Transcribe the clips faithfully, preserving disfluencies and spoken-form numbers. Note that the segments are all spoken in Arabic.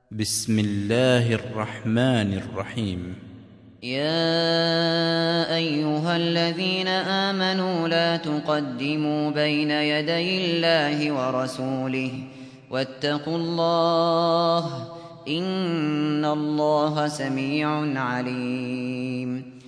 بسم الله الرحمن الرحيم. يا أيها الذين آمنوا لا تقدموا بين يدي الله ورسوله واتقوا الله إن الله سميع عليم.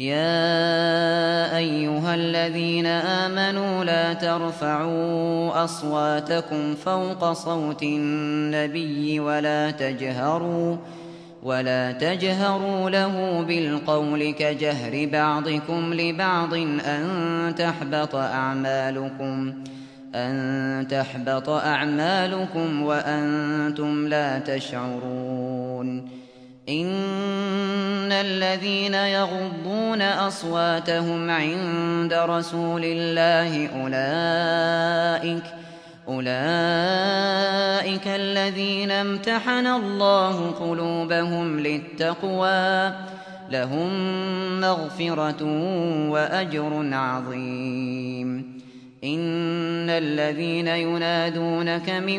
يا أيها الذين آمنوا لا ترفعوا أصواتكم فوق صوت النبي ولا تجهروا ولا تجهروا له بالقول كجهر بعضكم لبعض أن تحبط أعمالكم أن تحبط أعمالكم وأنتم لا تشعرون. إن الذين يغضون أصواتهم عند رسول الله أولئك أولئك الذين امتحن الله قلوبهم للتقوى لهم مغفرة وأجر عظيم. إن الذين ينادونك من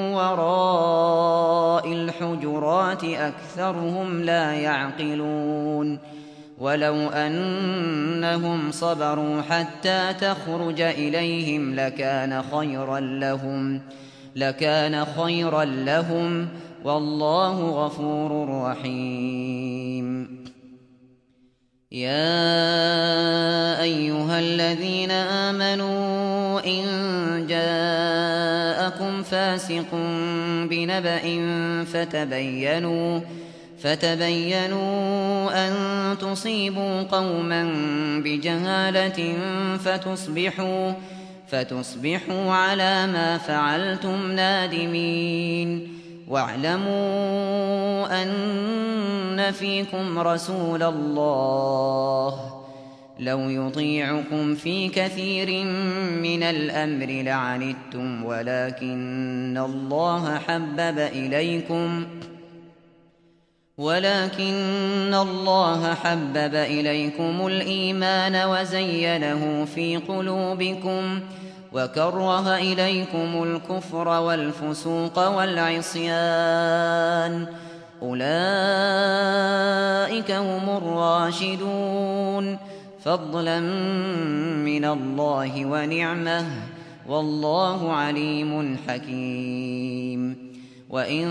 وراء الحجرات أكثرهم لا يعقلون. ولو أنهم صبروا حتى تخرج إليهم لكان خيرا لهم لكان خيرا لهم والله غفور رحيم. يا أيها الذين آمنوا إن جاءكم فاسق بنبأ فتبينوا فتبينوا أن تصيبوا قوما بجهالة فتصبحوا فتصبحوا على ما فعلتم نادمين. واعلموا أن فيكم رسول الله لو يطيعكم في كثير من الأمر لعنتم ولكن الله حبب إليكم ولكن الله حبب إليكم الإيمان وزينه في قلوبكم وكره إليكم الكفر والفسوق والعصيان أولئك هم الراشدون فضلا من الله ونعمه والله عليم حكيم. وإن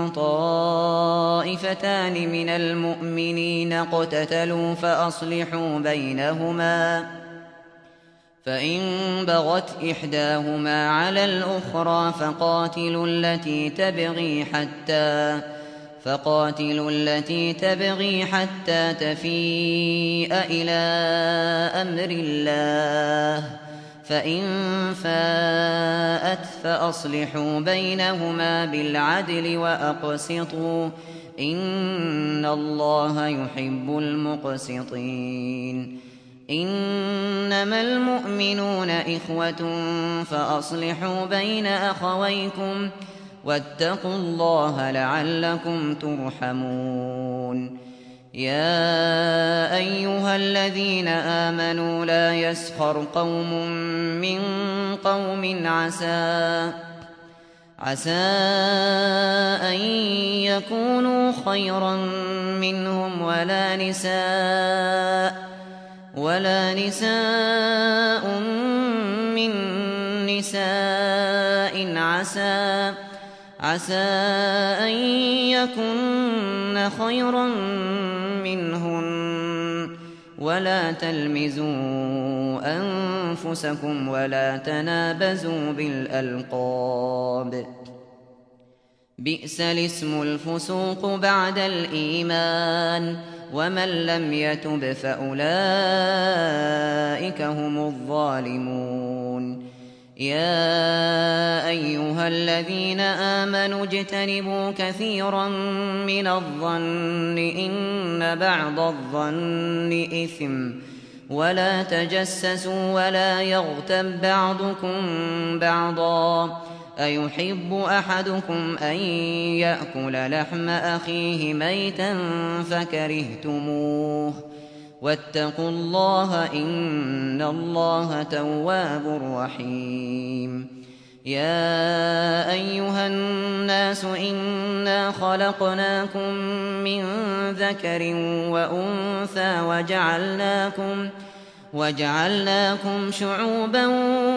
طائفتان من المؤمنين اقتتلوا فأصلحوا بينهما فإن بغت إحداهما على الأخرى فقاتلوا التي تبغي حتى فقاتلوا التي تبغي حتى تفيء إلى أمر الله فإن فاءت فأصلحوا بينهما بالعدل وأقسطوا إن الله يحب المقسطين. إنما المؤمنون إخوة فأصلحوا بين أخويكم واتقوا الله لعلكم ترحمون. يا أيها الذين آمنوا لا يسخر قوم من قوم عسى عسى أن يكونوا خيرا منهم ولا نساء ولا نساء من نساء عسى عسى أن يكن خيرا منهن ولا تلمزوا أنفسكم ولا تنابزوا بالألقاب بئس الاسم الفسوق بعد الإيمان ومن لم يتب فأولئك هم الظالمون. يا أيها الذين آمنوا اجتنبوا كثيرا من الظن إن بعض الظن إثم ولا تجسسوا ولا يغتب بعضكم بعضا أيحب أحدكم أن يأكل لحم أخيه ميتا فكرهتموه واتقوا الله إن الله تواب رحيم. يا أيها الناس إنا خلقناكم من ذكر وأنثى وجعلناكم وجعلناكم شعوبا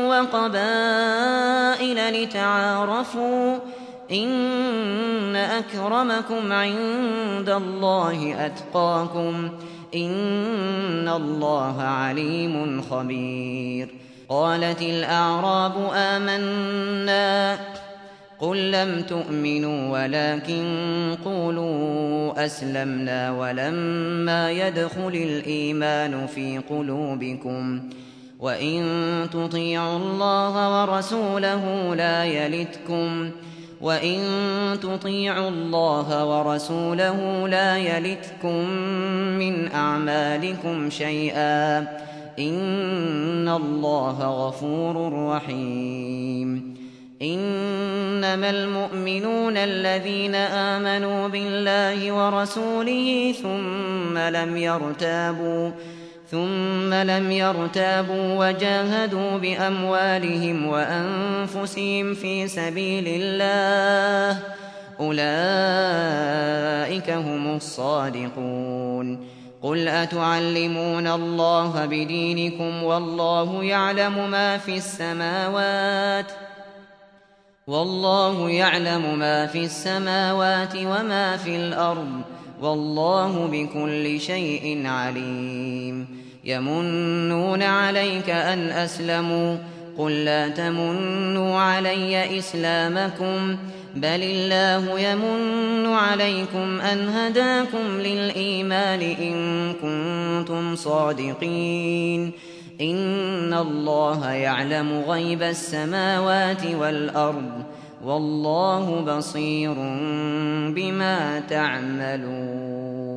وقبائل لتعارفوا إن أكرمكم عند الله أتقاكم إن الله عليم خبير. قالت الأعراب آمنا قل لم تؤمنوا ولكن قولوا أسلمنا ولما يدخل الإيمان في قلوبكم وإن تطيعوا الله ورسوله لا يلتكم وإن تطيعوا الله ورسوله لا يلتكم من أعمالكم شيئا إن الله غفور رحيم. إنما المؤمنون الذين آمنوا بالله ورسوله ثم لم يرتابوا ثم لم يرتابوا وجاهدوا بأموالهم وأنفسهم في سبيل الله أولئك هم الصادقون. قل أتعلمون الله بدينكم والله يعلم ما في السماوات والله يعلم ما في السماوات وما في الأرض والله بكل شيء عليم. يمنون عليك أن أسلموا قل لا تمنوا علي إسلامكم بل الله يمن عليكم أن هداكم للإيمان إن كنتم صادقين. إن الله يعلم غيب السماوات والأرض والله بصير بما تعملون.